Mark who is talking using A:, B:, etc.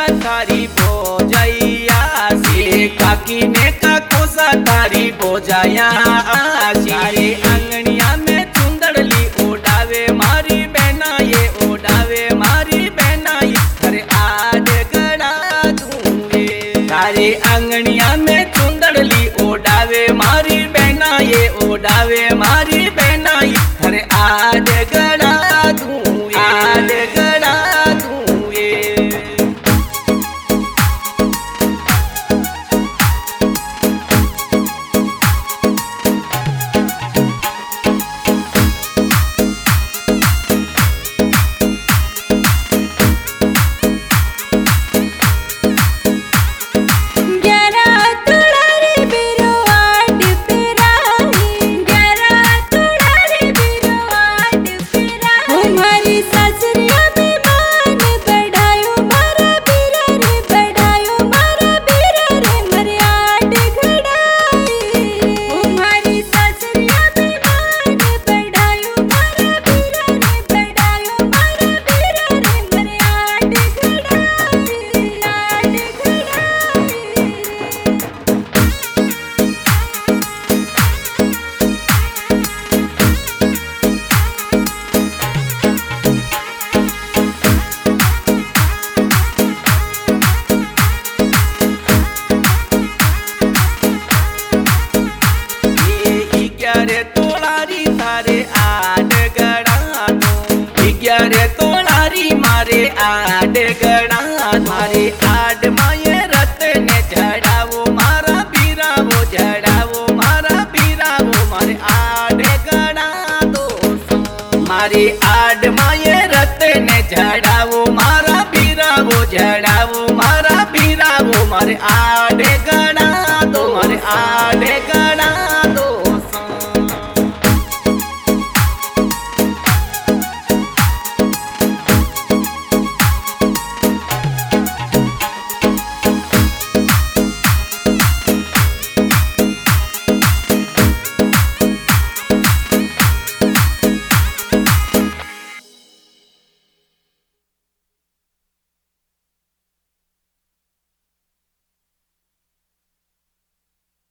A: थारी बोजैया से काकी ने का कोसा थारी बोजाया सारे अंगनिया में चुंदड़ली ओढ़ावे मारी बहना ये ओढ़ावे मारी बहना ये अरे आज गड़ा दूंगे सारे अंगनिया में चुंदड़ली ओढ़ावे मारी बहना ये ओढ़ावे मारी बहना ये अरे आज गड़ा दूंगे आज गड़ा दूंगे। रे तोलारी मारे आड गड़ा मारे आड माये रत्ने झड़ावो मारा बीरावो झड़ावो मारा बीरावो मारे आड गड़ा दोस्त मारे